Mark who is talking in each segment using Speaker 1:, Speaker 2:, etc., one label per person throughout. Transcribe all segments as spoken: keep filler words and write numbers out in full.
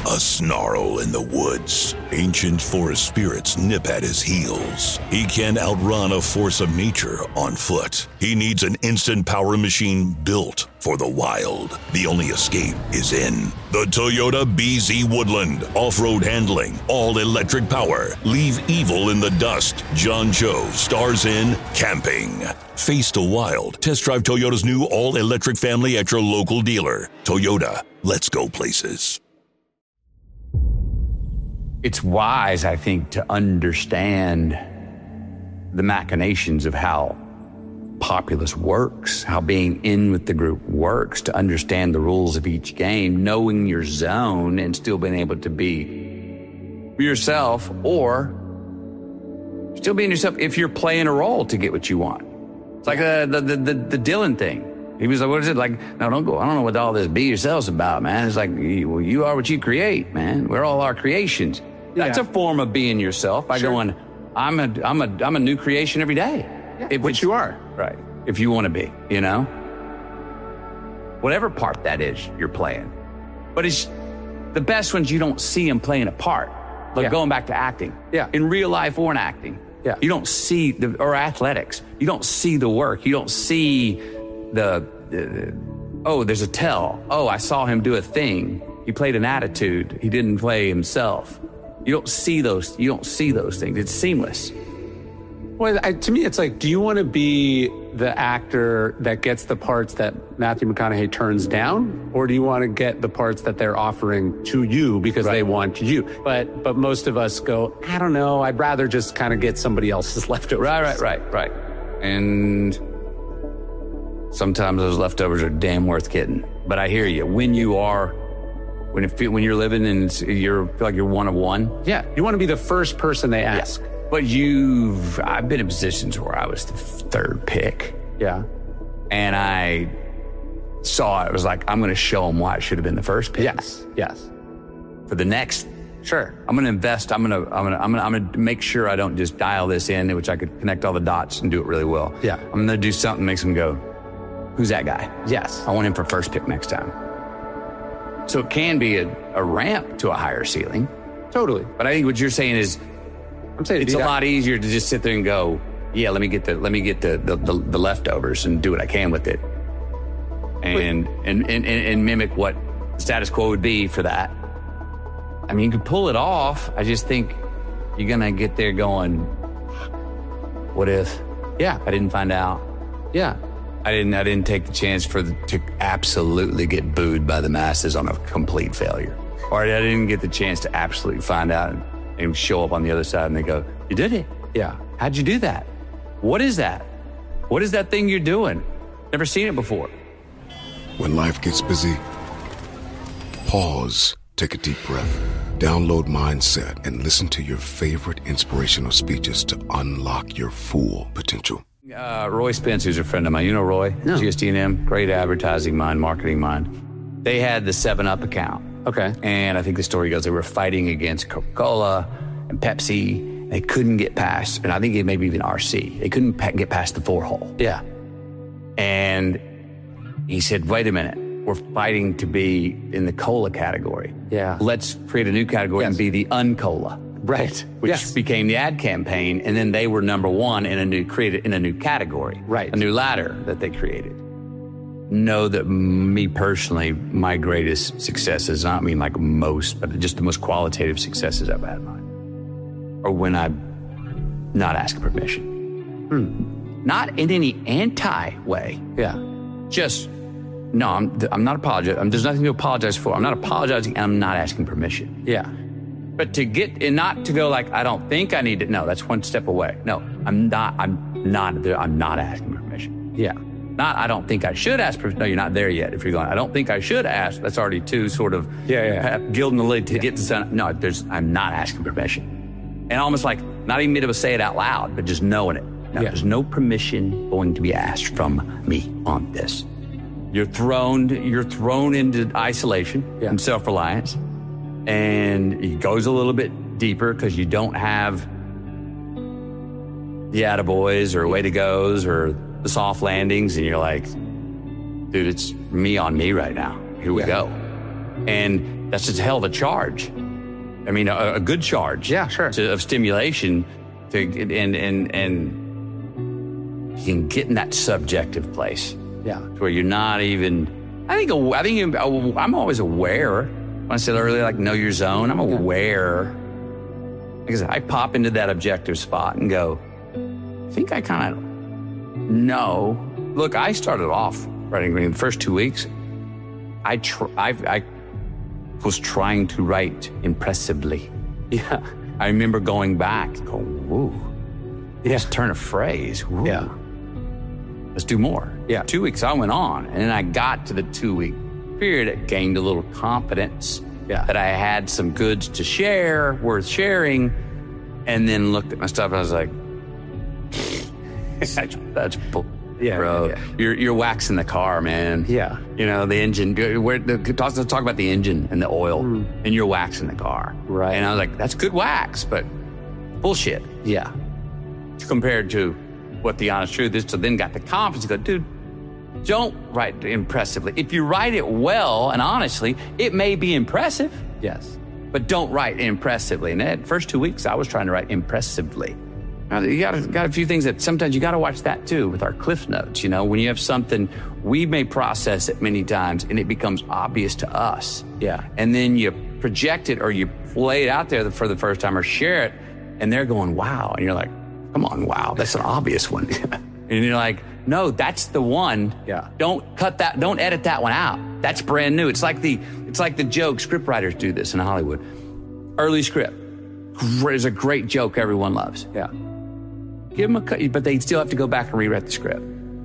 Speaker 1: A snarl in the woods. Ancient forest spirits nip at his heels. He can outrun a force of nature on foot. He needs an instant power machine built for the wild. The only escape is in the Toyota B Z Woodland. Off-road handling, all-electric power. Leave evil in the dust. John Cho stars in Camping. Face the wild. Test drive Toyota's new all-electric family at your local dealer. Toyota, let's go places.
Speaker 2: It's wise, I think, to understand the machinations of how Populous works, how being in with the group works, to understand the rules of each game, knowing your zone and still being able to be yourself, or still being yourself if you're playing a role to get what you want. It's like the the the, the, the Dylan thing. He was like, what is it? Like, no, don't go. I don't know what all this be yourselves about, man. It's like, well, you are what you create, man. We're all our creations. Yeah. That's a form of being yourself by sure. going, I'm a, I'm a, I'm a new creation every day.
Speaker 3: Yeah,
Speaker 2: if
Speaker 3: which you are.
Speaker 2: Right. If you want to be, you know, whatever part that is you're playing. But it's the best ones you don't see them playing a part. Like yeah. going back to acting.
Speaker 3: Yeah.
Speaker 2: In real life or in acting.
Speaker 3: Yeah.
Speaker 2: You don't see the, or athletics. You don't see the work. You don't see the, the, oh, there's a tell. Oh, I saw him do a thing. He played an attitude. He didn't play himself. You don't see those. You don't see those things. It's seamless.
Speaker 3: Well, I, to me, it's like, do you want to be the actor that gets the parts that Matthew McConaughey turns down, or do you want to get the parts that they're offering to you because right. they want you? But but most of us go, I don't know. I'd rather just kind of get somebody else's leftovers.
Speaker 2: Right, right, right, right. And sometimes those leftovers are damn worth getting. But I hear you. When you are, when it feel, when you're living and it's, you're feel like you're one of one.
Speaker 3: Yeah, you want to be the first person they ask.
Speaker 2: Yeah. But you've, I've been in positions where I was the third pick.
Speaker 3: Yeah.
Speaker 2: And I saw it was like, I'm going to show them why it should have been the first pick.
Speaker 3: Yes. Yes.
Speaker 2: For the next,
Speaker 3: sure.
Speaker 2: I'm going to invest. I'm going to, I'm going to, I'm going to, I'm going to make sure I don't just dial this in, which I could connect all the dots and do it really well.
Speaker 3: Yeah.
Speaker 2: I'm going to do something that makes them go, who's that guy?
Speaker 3: Yes.
Speaker 2: I want him for first pick next time. So it can be a, a ramp to a higher ceiling.
Speaker 3: Totally.
Speaker 2: But I think what you're saying is,
Speaker 3: I'm saying
Speaker 2: it's a lot easier to just sit there and go, yeah, let me get the let me get the the, the, the leftovers and do what I can with it, and and, and and mimic what the status quo would be for that. I mean, you can pull it off. I just think you're gonna get there going, what if?
Speaker 3: Yeah,
Speaker 2: I didn't find out.
Speaker 3: Yeah,
Speaker 2: I didn't. I didn't take the chance for the, to absolutely get booed by the masses on a complete failure, or I didn't get the chance to absolutely find out and, and show up on the other side and they go, you did it.
Speaker 3: Yeah.
Speaker 2: How'd you do that? What is that? What is that thing you're doing? Never seen it before.
Speaker 4: When life gets busy, pause, take a deep breath, download Mindset, and listen to your favorite inspirational speeches to unlock your full potential.
Speaker 2: Uh, Roy Spence, who's a friend of mine. You know Roy?
Speaker 3: No.
Speaker 2: G S D and M, great advertising mind, marketing mind. They had the seven up account.
Speaker 3: Okay.
Speaker 2: And I think the story goes they were fighting against Coca-Cola and Pepsi. They couldn't get past, and I think it maybe even R C. They couldn't pa- get past the four hole.
Speaker 3: Yeah.
Speaker 2: And he said, wait a minute. We're fighting to be in the cola category.
Speaker 3: Yeah.
Speaker 2: Let's create a new category
Speaker 3: yes.
Speaker 2: and be the uncola.
Speaker 3: Right.
Speaker 2: Which
Speaker 3: yes.
Speaker 2: became the ad campaign, and then they were number one in a new created in a new category.
Speaker 3: Right.
Speaker 2: A new ladder that they created. Know that me personally, my greatest successes, I don't mean like most, but just the most qualitative successes I've had in mine, are when I'm not asking permission.
Speaker 3: Hmm.
Speaker 2: Not in any anti way.
Speaker 3: Yeah.
Speaker 2: Just, no, I'm, I'm not apologizing. There's nothing to apologize for. I'm not apologizing, and I'm not asking permission.
Speaker 3: Yeah.
Speaker 2: But to get, and not to go like, I don't think I need it. No, that's one step away. No, I'm not, I'm not there. I'm not asking permission.
Speaker 3: Yeah.
Speaker 2: Not, I don't think I should ask permission. No, you're not there yet. If you're going, I don't think I should ask. That's already two sort of
Speaker 3: yeah, yeah.
Speaker 2: gilding the lid to
Speaker 3: yeah.
Speaker 2: get to sun. No, there's, I'm not asking permission. And almost like, not even able to say it out loud, but just knowing it. No,
Speaker 3: yeah.
Speaker 2: There's no permission going to be asked from me on this. You're thrown, you're thrown into isolation
Speaker 3: yeah.
Speaker 2: and self-reliance. And it goes a little bit deeper because you don't have the attaboys or way to goes or the soft landings. And you're like, dude, it's me on me right now. Here we
Speaker 3: yeah.
Speaker 2: go. And that's just a hell of a charge. I mean, a, a good charge.
Speaker 3: Yeah, sure.
Speaker 2: To, of stimulation, to and and and you can get in that subjective place.
Speaker 3: Yeah,
Speaker 2: to where you're not even. I think. I think I'm always aware. When I said earlier, like know your zone. I'm aware. Like I said, I pop into that objective spot and go. I think I kind of know. Look, I started off writing green the first two weeks. I tr- I, I was trying to write impressively.
Speaker 3: Yeah.
Speaker 2: I remember going back, going, woo. Yeah. Just turn a phrase. Woo.
Speaker 3: Yeah.
Speaker 2: Let's do more.
Speaker 3: Yeah.
Speaker 2: Two weeks, I went on. And then I got to the two-week period. It gained a little confidence
Speaker 3: yeah.
Speaker 2: that I had some goods to share, worth sharing. And then looked at my stuff and I was like, that's, that's bull.
Speaker 3: Yeah,
Speaker 2: bro.
Speaker 3: yeah.
Speaker 2: You're you're waxing the car, man.
Speaker 3: Yeah.
Speaker 2: You know, the engine. Where the, talk, let's talk about the engine and the oil, mm. and you're waxing the car.
Speaker 3: Right.
Speaker 2: And I was like, that's good wax, but bullshit.
Speaker 3: Yeah.
Speaker 2: Compared to what the honest truth is. So then got the confidence to go, dude, don't write impressively. If you write it well and honestly, it may be impressive.
Speaker 3: Yes.
Speaker 2: But don't write impressively. And that first two weeks, I was trying to write impressively. Now, you got, got a few things that sometimes you got to watch that too with our cliff notes. You know, when you have something, we may process it many times and it becomes obvious to us.
Speaker 3: Yeah.
Speaker 2: And then you project it or you play it out there for the first time or share it and they're going, wow. And you're like, come on, wow, that's an obvious one. And you're like, no, that's the one.
Speaker 3: Yeah.
Speaker 2: Don't cut that, don't edit that one out. That's brand new. It's like the, it's like the joke, script writers do this in Hollywood. Early script. It's a great joke everyone loves.
Speaker 3: Yeah.
Speaker 2: Give them a cut, but they still have to go back and rewrite the script.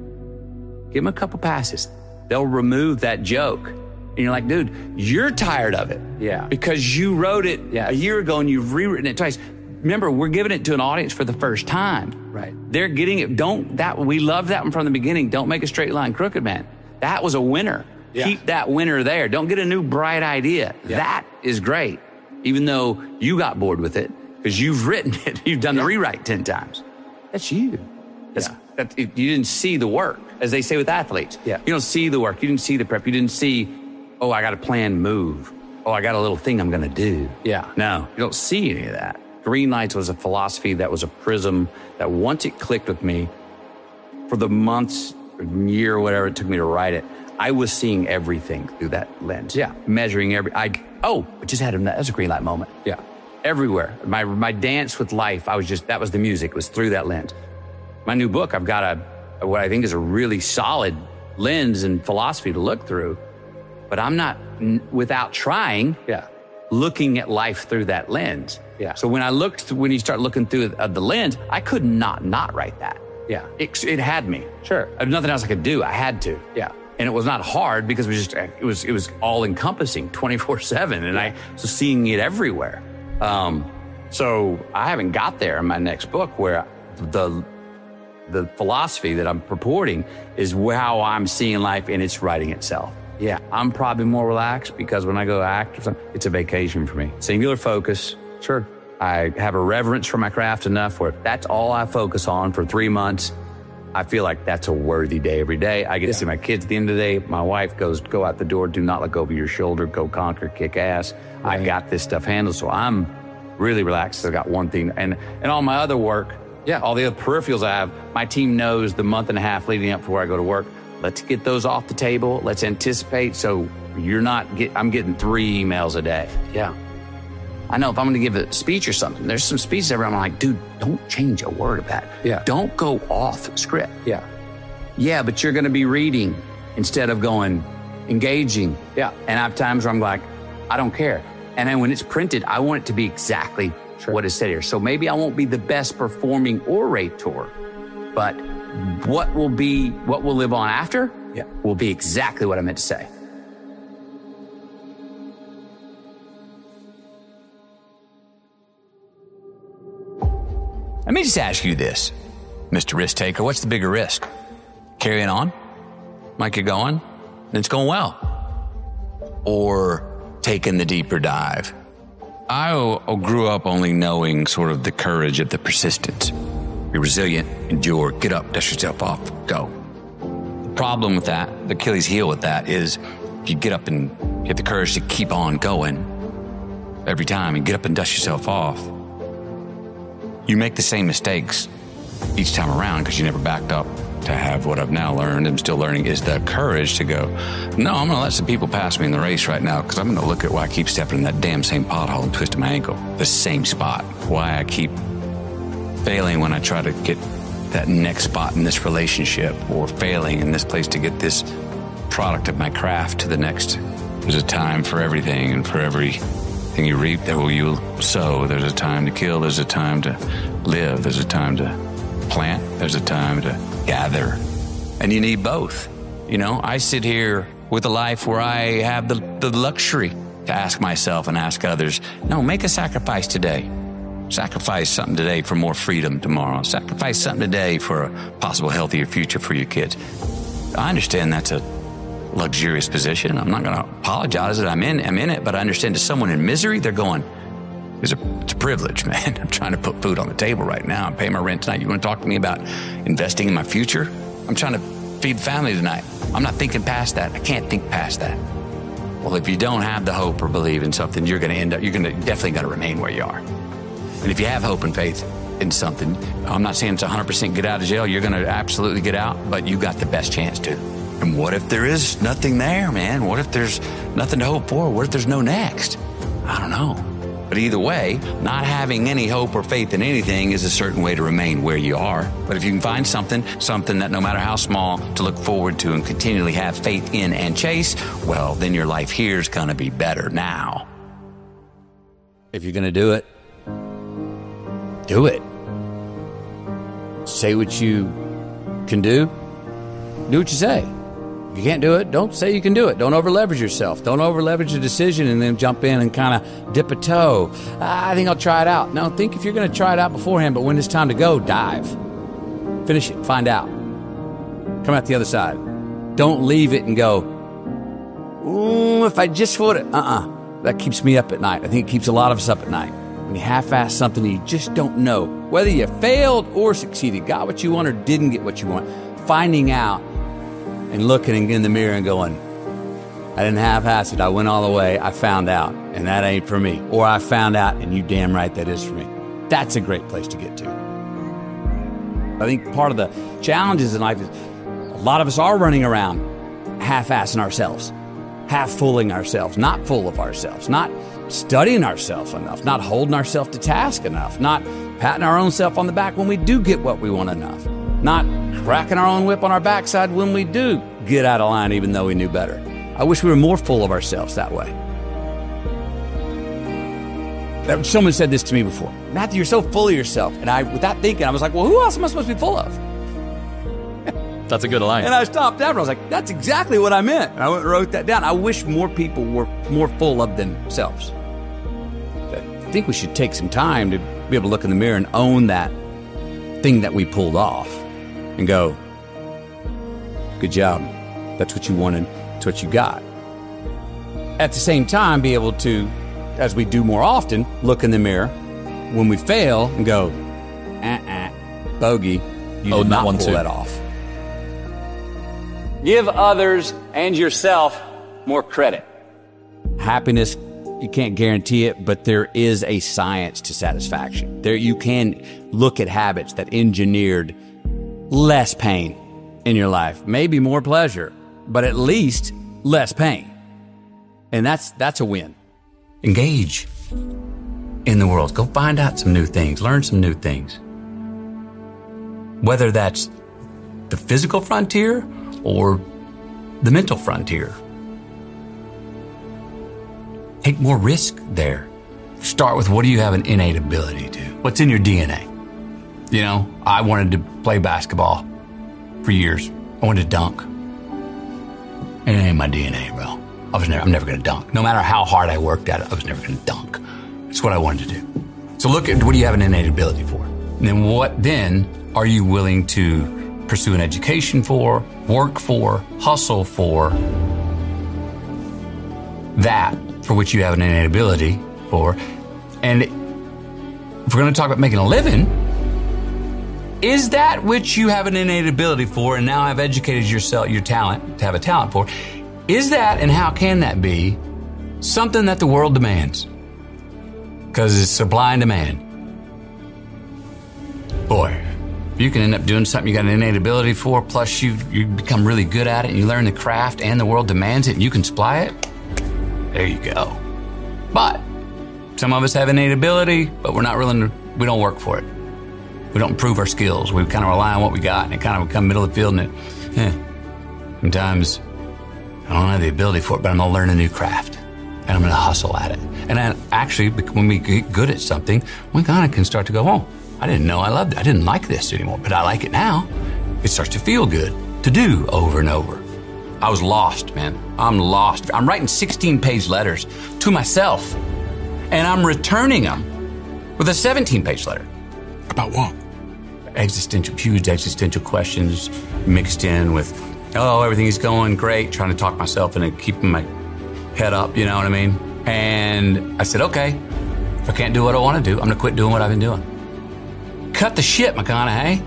Speaker 2: Give them a couple passes. They'll remove that joke. And you're like, dude, you're tired of it.
Speaker 3: Yeah.
Speaker 2: Because you wrote it
Speaker 3: yeah.
Speaker 2: a year ago and you've rewritten it twice. Remember, we're giving it to an audience for the first time.
Speaker 3: Right.
Speaker 2: They're getting it. Don't, that, we love that one from the beginning. Don't make a straight line crooked, man. That was a winner.
Speaker 3: Yeah.
Speaker 2: Keep that winner there. Don't get a new bright idea. Yeah. That is great. Even though you got bored with it because you've written it. You've done yeah. the rewrite ten times. That's you. That's,
Speaker 3: yeah.
Speaker 2: that, you didn't see the work, as they say with athletes.
Speaker 3: Yeah.
Speaker 2: You don't see the work. You didn't see the prep. You didn't see, oh, I got a planned move. Oh, I got a little thing I'm going to do.
Speaker 3: Yeah.
Speaker 2: No, you don't see any of that. Green Lights was a philosophy that was a prism that once it clicked with me, for the months, year, whatever it took me to write it, I was seeing everything through that lens.
Speaker 3: Yeah.
Speaker 2: Measuring every, I, oh, I just had him, that was a green light moment.
Speaker 3: Yeah.
Speaker 2: Everywhere. My my dance with life, I was just, that was the music, it was through that lens. My new book, I've got a, what I think is a really solid lens and philosophy to look through, but I'm not, without trying,
Speaker 3: yeah.
Speaker 2: looking at life through that lens.
Speaker 3: Yeah.
Speaker 2: So when I looked, when you start looking through uh, the lens, I could not not write that.
Speaker 3: Yeah.
Speaker 2: It, it had me.
Speaker 3: Sure.
Speaker 2: There's nothing else I could do. I had to.
Speaker 3: Yeah.
Speaker 2: And it was not hard because it was just, it was, it was all encompassing twenty-four seven and I was seeing it everywhere. Um, so I haven't got there in my next book where the, the philosophy that I'm purporting is how I'm seeing life and it's writing itself. Yeah. I'm probably more relaxed because when I go act or something, it's a vacation for me. Singular focus.
Speaker 3: Sure.
Speaker 2: I have a reverence for my craft enough where that's all I focus on for three months. I feel like that's a worthy day every day. I get
Speaker 3: yeah.
Speaker 2: to see my kids at the end of the day. My wife goes, go out the door. Do not look over your shoulder. Go conquer, kick ass. Right. I got this stuff handled. So I'm really relaxed. I got one thing. And, and all my other work, yeah, all the other peripherals I have, my team knows the month and a half leading up before I go to work. Let's get those off the table. Let's anticipate. So you're not get, I'm getting three emails a day.
Speaker 3: Yeah.
Speaker 2: I know if I'm going to give a speech or something, there's some speeches everywhere I'm like, dude, don't change a word of that.
Speaker 3: Yeah.
Speaker 2: Don't go off script.
Speaker 3: Yeah.
Speaker 2: Yeah, but you're going to be reading instead of going engaging.
Speaker 3: Yeah.
Speaker 2: And I have times where I'm like, I don't care. And then when it's printed, I want it to be exactly sure. what is said here. So maybe I won't be the best performing orator, but what will be, what will live on after
Speaker 3: yeah.
Speaker 2: will be exactly what I meant to say. Let me just ask you this, Mister Risk Taker. What's the bigger risk? Carrying on like you're going and it's going well, or taking the deeper dive? I grew up only knowing sort of the courage of the persistence. Be resilient, endure, get up, dust yourself off, go. The problem with that, the Achilles heel with that is if you get up and You have the courage to keep on going every time and get up and dust yourself off. You make the same mistakes each time around because you never backed up to have what I've now learned and still learning is the courage to go, no, I'm going to let some people pass me in the race right now because I'm going to look at why I keep stepping in that damn same pothole and twisting my ankle, the same spot, why I keep failing when I try to get that next spot in this relationship or failing in this place to get this product of my craft to the next. There's a time for everything, and for everything you reap, there will you sow. There's a time to kill. There's a time to live. There's a time to plant. There's a time to gather. And you need both. You know, I sit here with a life where I have the, the luxury to ask myself and ask others, no, make a sacrifice today. Sacrifice something today for more freedom tomorrow. Sacrifice something today for a possible healthier future for your kids. I understand that's a luxurious position. I'm not going to apologize that I'm in, I'm in it, but I understand to someone in misery, they're going, it's a, it's a privilege, man. I'm trying to put food on the table right now. I'm paying my rent tonight. You want to talk to me about investing in my future? I'm trying to feed family tonight. I'm not thinking past that. I can't think past that. Well, if you don't have the hope or believe in something, you're going to end up, you're going to definitely got to remain where you are. And if you have hope and faith in something, I'm not saying it's one hundred percent get out of jail. You're going to absolutely get out, but you got the best chance to. And what if there is nothing there, man? What if there's nothing to hope for? What if there's no next? I don't know. But either way, not having any hope or faith in anything is a certain way to remain where you are. But if you can find something, something that no matter how small, to look forward to and continually have faith in and chase, well, then your life here is going to be better now. If you're going to do it, do it. Say what you can do. Do what you say. If you can't do it, don't say you can do it. Don't over-leverage yourself. Don't over-leverage a decision and then jump in and kind of dip a toe. I think I'll try it out. No, think if you're going to try it out beforehand, but when it's time to go, dive. Finish it. Find out. Come out the other side. Don't leave it and go, ooh, if I just would it. Uh-uh. That keeps me up at night. I think it keeps a lot of us up at night. When you half-ass something, you just don't know whether you failed or succeeded, got what you want or didn't get what you want. Finding out and looking in the mirror and going, I didn't half-ass it. I went all the way. I found out, and that ain't for me. Or I found out, and you damn right that is for me. That's a great place to get to. I think part of the challenges in life is a lot of us are running around half-assing ourselves, half-fooling ourselves, not full of ourselves, not studying ourselves enough, not holding ourselves to task enough, not patting our own self on the back when we do get what we want enough, not cracking our own whip on our backside when we do get out of line even though we knew better. I wish we were more full of ourselves that way. Someone said this to me before. Matthew, you're so full of yourself. And I, without thinking, I was like, well, who else am I supposed to be full of?
Speaker 3: That's a good line.
Speaker 2: And I stopped after. I was like, that's exactly what I meant. And I went and wrote that down. I wish more people were more full of themselves. I think we should take some time to be able to look in the mirror and own that thing that we pulled off and go, good job. That's what you wanted. That's what you got. At the same time, be able to, as we do more often, look in the mirror when we fail and go, uh-uh, bogey, you
Speaker 3: oh,
Speaker 2: did not
Speaker 3: one
Speaker 2: pull
Speaker 3: too.
Speaker 2: that off. Give others and yourself more credit. Happiness, you can't guarantee it, but there is a science to satisfaction. There, you can look at habits that engineered less pain in your life, maybe more pleasure, but at least less pain. And that's that's a win. Engage in the world. Go find out some new things. Learn some new things. Whether that's the physical frontier or the mental frontier. Take more risk there. Start with, what do you have an innate ability to? What's in your D N A? You know, I wanted to play basketball for years. I wanted to dunk. It ain't my D N A, bro. I was never, I'm never going to dunk. No matter how hard I worked at it, I was never going to dunk. It's what I wanted to do. So look at, what do you have an innate ability for? And then what then are you willing to pursue an education for, work for, hustle for? That for which you have an innate ability for. And if we're going to talk about making a living, is that which you have an innate ability for and now have educated yourself, your talent, to have a talent for, is that, and how can that be, something that the world demands. Because it's supply and demand. Boy, if you can end up doing something you got an innate ability for, plus you, you become really good at it and you learn the craft and the world demands it and you can supply it, there you go. But some of us have innate ability, but we're not willing to, we don't work for it. We don't improve our skills. We kind of rely on what we got and it kind of become middle of the field and it, eh, sometimes I don't have the ability for it, but I'm going to learn a new craft and I'm going to hustle at it. And then actually, when we get good at something, we kind of can start to go, oh, I didn't know I loved it. I didn't like this anymore, but I like it now. It starts to feel good to do over and over. I was lost, man. I'm lost. I'm writing sixteen-page letters to myself, and I'm returning them with a seventeen-page letter.
Speaker 5: About what?
Speaker 2: Existential, huge existential questions mixed in with, oh, everything's going great, trying to talk myself into keeping my head up, you know what I mean? And I said, okay, if I can't do what I want to do, I'm going to quit doing what I've been doing. Cut the shit, McConaughey.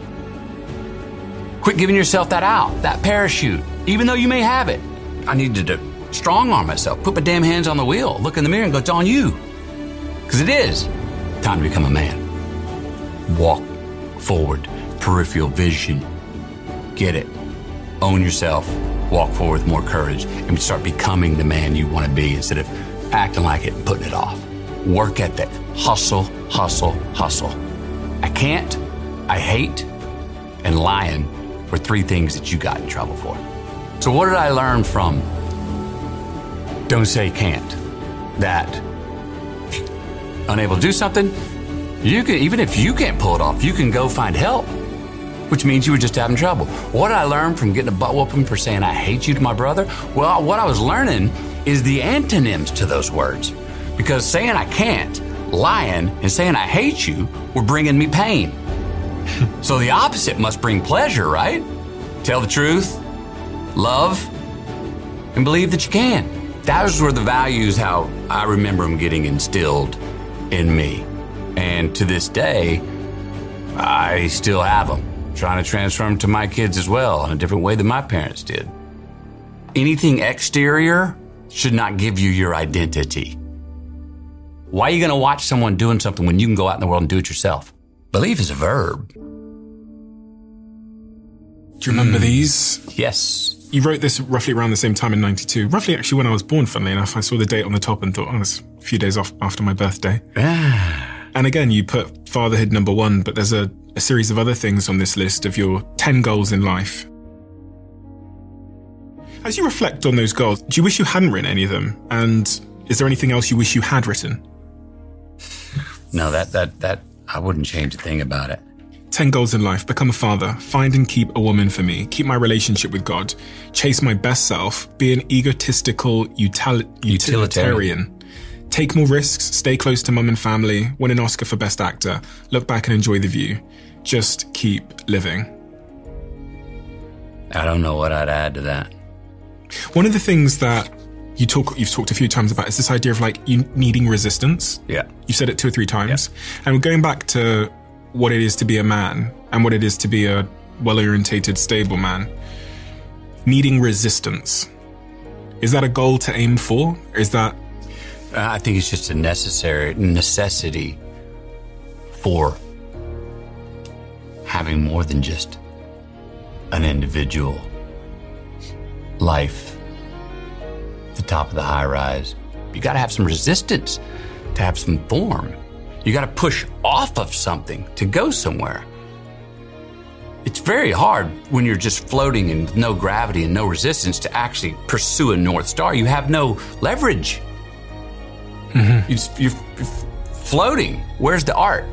Speaker 2: Quit giving yourself that out, that parachute, even though you may have it. I needed to strong arm myself, put my damn hands on the wheel, look in the mirror and go, it's on you. Because it is time to become a man. Walk forward, peripheral vision. Get it. Own yourself. Walk forward with more courage and start becoming the man you want to be instead of acting like it and putting it off. Work ethic. Hustle, hustle, hustle. I can't, I hate, and lying were three things that you got in trouble for. So what did I learn from Don't Say Can't? That if you're unable to do something, you can, even if you can't pull it off, you can go find help, which means you were just having trouble. What did I learn from getting a butt whooping for saying I hate you to my brother? Well, what I was learning is the antonyms to those words. Because saying I can't, lying, and saying I hate you were bringing me pain. So the opposite must bring pleasure, right? Tell the truth, love, and believe that you can. Those were the values, how I remember them getting instilled in me. And to this day, I still have them. Trying to transfer them to my kids as well in a different way than my parents did. Anything exterior should not give you your identity. Why are you going to watch someone doing something when you can go out in the world and do it yourself? Believe is a verb.
Speaker 5: Do you remember mm. these?
Speaker 2: Yes.
Speaker 5: You wrote this roughly around the same time in ninety-two. Roughly actually when I was born, funnily enough. I saw the date on the top and thought, oh, it's a few days off after my birthday. And again, you put fatherhood number one, but there's a, a series of other things on this list of your ten goals in life. As you reflect on those goals, do you wish you hadn't written any of them? And is there anything else you wish you had written?
Speaker 2: No, that, that, that, I wouldn't change a thing about it.
Speaker 5: Ten goals in life: become a father, find and keep a woman for me, keep my relationship with God, chase my best self, be an egotistical util- utilitarian, utilitarian, take more risks, stay close to mum and family, win an Oscar for Best Actor, look back and enjoy the view. Just keep living.
Speaker 2: I don't know what I'd add to that.
Speaker 5: One of the things that you talk, you've talked a few times about is this idea of like you needing resistance.
Speaker 2: Yeah.
Speaker 5: You've said it two or three times.
Speaker 2: Yeah.
Speaker 5: And we're going back to what it is to be a man and what it is to be a well-orientated, stable man. Needing resistance. Is that a goal to aim for? Is that...
Speaker 2: I think it's just a necessary necessity for having more than just an individual life at the top of the high rise. You got to have some resistance to have some form. You got to push off of something to go somewhere. It's very hard when you're just floating in no gravity and no resistance to actually pursue a North Star. You have no leverage. Mm-hmm. You're, you're floating. Where's the art?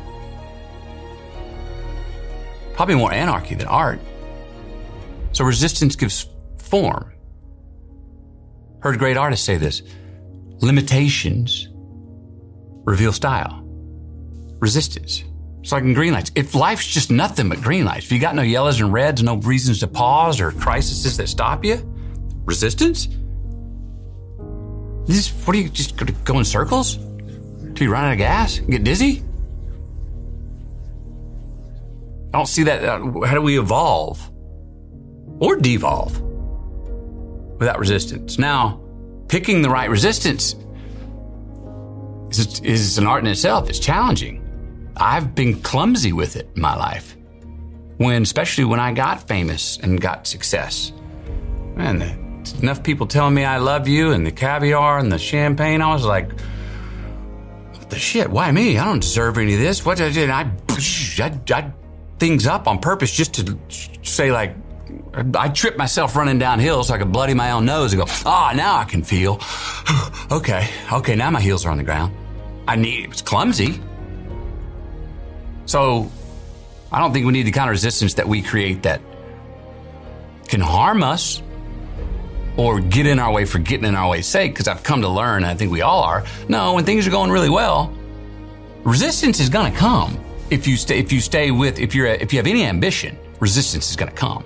Speaker 2: Probably more anarchy than art. So resistance gives form. Heard great artists say this. Limitations reveal style. Resistance. It's like in green lights. If life's just nothing but green lights, if you got no yellows and reds, no reasons to pause or crises that stop you, resistance? This, what are you just going to go in circles till you run out of gas and get dizzy? I don't see that. Uh, how do we evolve or devolve without resistance? Now, picking the right resistance is, is an art in itself. It's challenging. I've been clumsy with it in my life. When, especially when I got famous and got success. Man, the, enough people telling me I love you and the caviar and the champagne, I was like, what the shit? Why me? I don't deserve any of this. What did I do? I, I, I things up on purpose just to say, like, I tripped myself running downhill so I could bloody my own nose and go, ah, oh, now I can feel. okay, okay, now my heels are on the ground. I need, it was clumsy. So I don't think we need the kind of resistance that we create that can harm us or get in our way for getting in our way's sake, because I've come to learn, and I think we all are, no, when things are going really well, resistance is going to come. If you stay, if you stay with, if you're, if you have any ambition, resistance is going to come.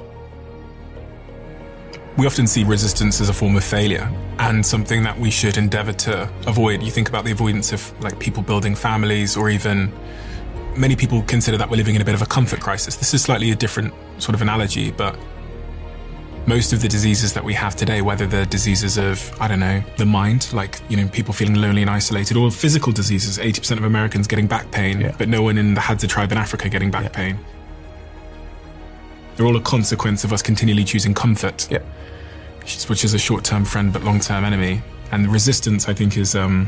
Speaker 5: We often see resistance as a form of failure and something that we should endeavor to avoid. You think about the avoidance of like people building families, or even many people consider that we're living in a bit of a comfort crisis. This is slightly a different sort of analogy, but most of the diseases that we have today, whether they're diseases of, I don't know, the mind, like, you know, people feeling lonely and isolated, or physical diseases, eighty percent of Americans getting back pain, yeah. but no one in the Hadza tribe in Africa getting back yeah. pain. They're all a consequence of us continually choosing comfort,
Speaker 2: yeah.
Speaker 5: which, is, which is a short-term friend but long-term enemy. And resistance, I think, is um,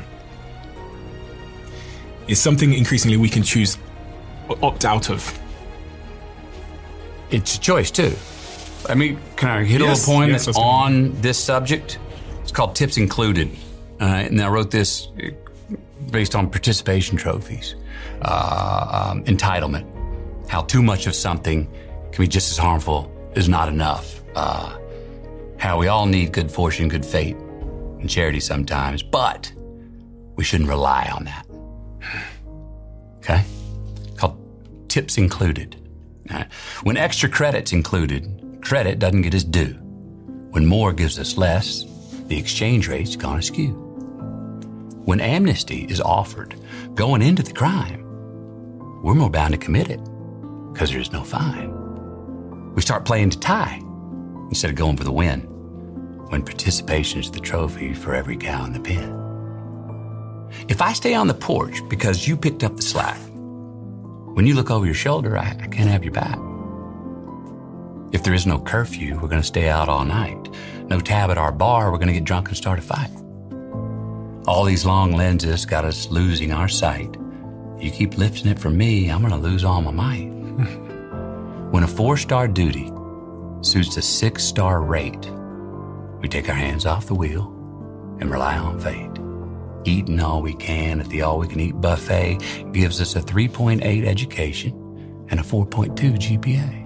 Speaker 5: is something increasingly we can choose, opt out of.
Speaker 2: It's a choice, too. I mean, can I hit
Speaker 5: yes,
Speaker 2: a little point
Speaker 5: yes,
Speaker 2: that's on this subject? It's called Tips Included. Uh, and I wrote this based on participation trophies, uh, um, entitlement, how too much of something can be just as harmful as not enough, uh, how we all need good fortune, good fate, and charity sometimes, but we shouldn't rely on that. Okay? Called Tips Included. All right. When extra credit's included, credit doesn't get us due. When more gives us less, the exchange rate's gonna skew. When amnesty is offered going into the crime, we're more bound to commit it because there's no fine. We start playing to tie instead of going for the win, when participation is the trophy for every cow in the pen. If I stay on the porch because you picked up the slack, when you look over your shoulder, I, I can't have your back. If there is no curfew, we're going to stay out all night. No tab at our bar, we're going to get drunk and start a fight. All these long lenses got us losing our sight. You keep lifting it from me, I'm going to lose all my might. When a four-star duty suits a six-star rate, we take our hands off the wheel and rely on fate. Eating all we can at the all-we-can-eat buffet gives us a three point eight education and a four point two G P A.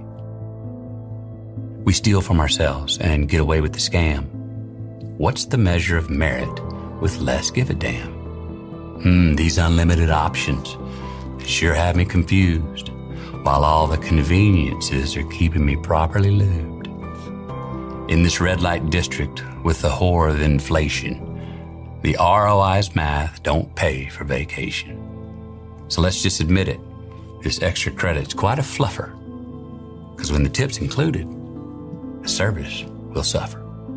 Speaker 2: We steal from ourselves and get away with the scam. What's the measure of merit with less give a damn? Hmm, these unlimited options sure have me confused, while all the conveniences are keeping me properly lubed. In this red light district with the horror of inflation, the R O I's math don't pay for vacation. So let's just admit it, this extra credit's quite a fluffer, because when the tip's included, the service will suffer.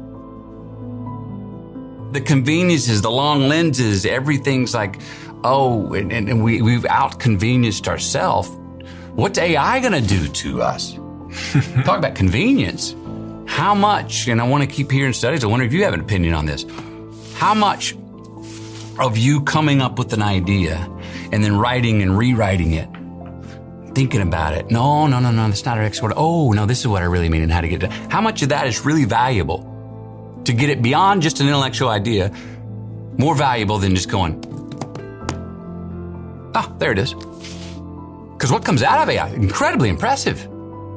Speaker 2: The conveniences, the long lenses, everything's like, oh, and, and we, we've out-convenienced ourselves. What's A I gonna do to us? Talk about convenience. How much, and I wanna keep hearing studies, I wonder if you have an opinion on this. How much of you coming up with an idea and then writing and rewriting it, thinking about it, no, no, no, no, that's not our export. Oh, no, this is what I really mean and how to get it done. How much of that is really valuable to get it beyond just an intellectual idea, more valuable than just going, ah, there it is. Because what comes out of A I, incredibly impressive.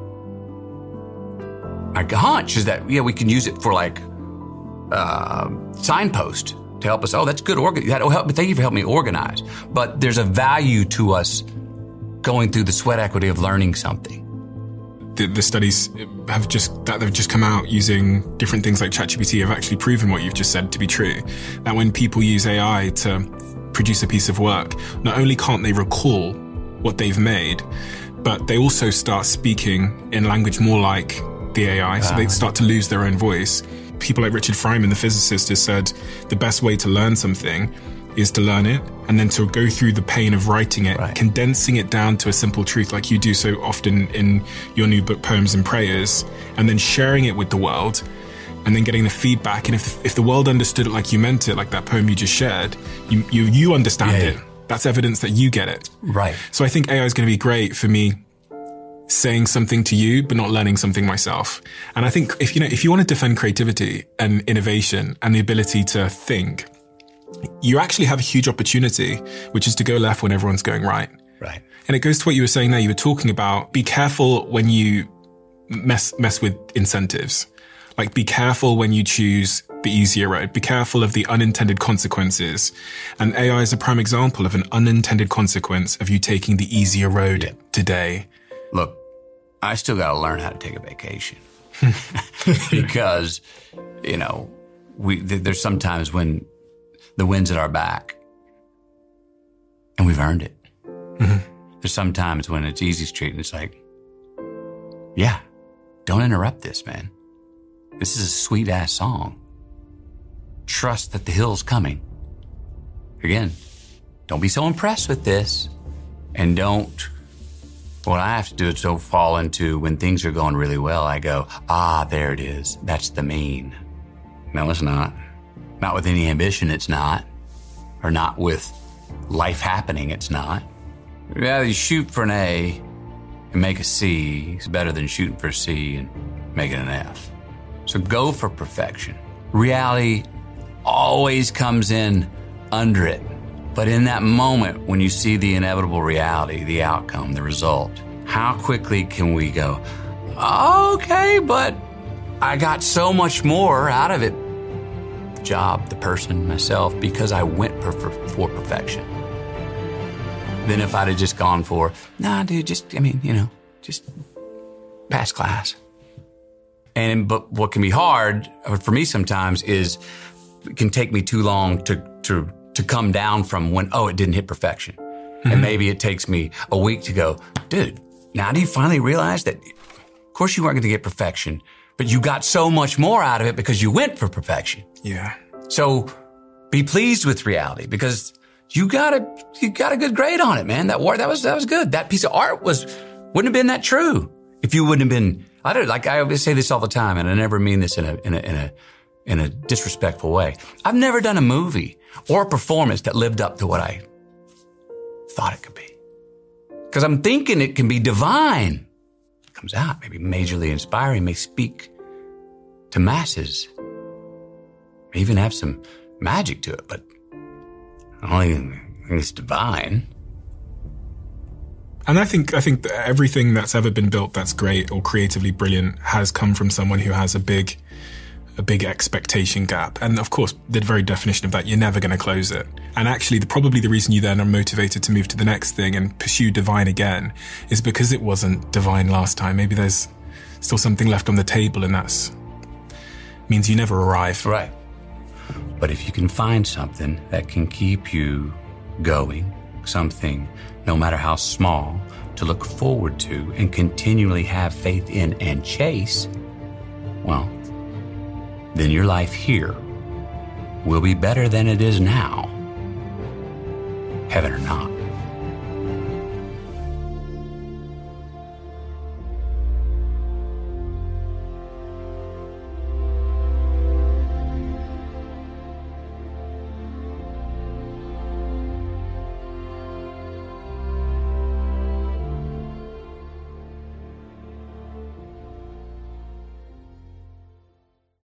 Speaker 2: My hunch is that, yeah, we can use it for like uh, signpost to help us. Oh, that's good. Organ- that'll help. Thank you for helping me organize. But there's a value to us going through the sweat equity of learning something.
Speaker 5: The, the studies have just that have just come out using different things like ChatGPT have actually proven what you've just said to be true. That when people use A I to produce a piece of work, not only can't they recall what they've made, but they also start speaking in language more like the A I. So uh. they start to lose their own voice. people like Richard Feynman, the physicist, has said the best way to learn something is to learn it and then to go through the pain of writing it, right. condensing it down to a simple truth like you do so often in your new book, Poems and Prayers, and then sharing it with the world and then getting the feedback. And if if the world understood it like you meant it, like that poem you just shared, you you, you understand yeah, it. Yeah. That's evidence that you get it.
Speaker 2: Right.
Speaker 5: So I think A I is going to be great for me saying something to you, but not learning something myself. And I think if you know, if you want to defend creativity and innovation and the ability to think, you actually have a huge opportunity, which is to go left when everyone's going right.
Speaker 2: Right.
Speaker 5: And it goes to what you were saying there. You were talking about be careful when you mess mess with incentives. Like, be careful when you choose the easier road. Be careful of the unintended consequences. And A I is a prime example of an unintended consequence of you taking the easier road yeah. today.
Speaker 2: Look, I still got to learn how to take a vacation because, you know, we there's sometimes when the wind's at our back and we've earned it. Mm-hmm. There's sometimes when it's easy street and it's like, yeah, don't interrupt this, man. This is a sweet ass song. Trust that the hill's coming. Again, don't be so impressed with this and don't, what I have to do is so fall into when things are going really well, I go, ah, there it is. That's the mean. No, it's not. Not with any ambition, it's not. Or not with life happening, it's not. Yeah, you shoot for an A and make a C. It's better than shooting for a C and making an F. So go for perfection. Reality always comes in under it. But in that moment, when you see the inevitable reality, the outcome, the result, how quickly can we go, okay, but I got so much more out of it. The job, the person, myself, because I went for, for, for perfection. Than if I'd have just gone for, nah, dude, just, I mean, you know, just pass class. And, but what can be hard for me sometimes is, it can take me too long to, to, to come down from when, oh, it didn't hit perfection. Mm-hmm. And maybe it takes me a week to go, dude, now do you finally realize that, of course you weren't going to get perfection, but you got so much more out of it because you went for perfection.
Speaker 5: Yeah.
Speaker 2: So be pleased with reality because you got a, you got a good grade on it, man. That work, that was, that was good. That piece of art was, wouldn't have been that true if you wouldn't have been, I don't, like I always say this all the time, and I never mean this in a, in a, in a, in a disrespectful way. I've never done a movie or a performance that lived up to what I thought it could be. Because I'm thinking it can be divine. It comes out, maybe majorly inspiring, may speak to masses, may even have some magic to it, but I don't think it's divine.
Speaker 5: And I think I think that everything that's ever been built that's great or creatively brilliant has come from someone who has a big a big expectation gap. And of course, the very definition of that, you're never going to close it. And actually, the, probably the reason you then are motivated to move to the next thing and pursue divine again is because it wasn't divine last time. Maybe there's still something left on the table, and that's means you never arrive.
Speaker 2: Right. But if you can find something that can keep you going, something, no matter how small, to look forward to and continually have faith in and chase, well, then your life here will be better than it is now, heaven or not.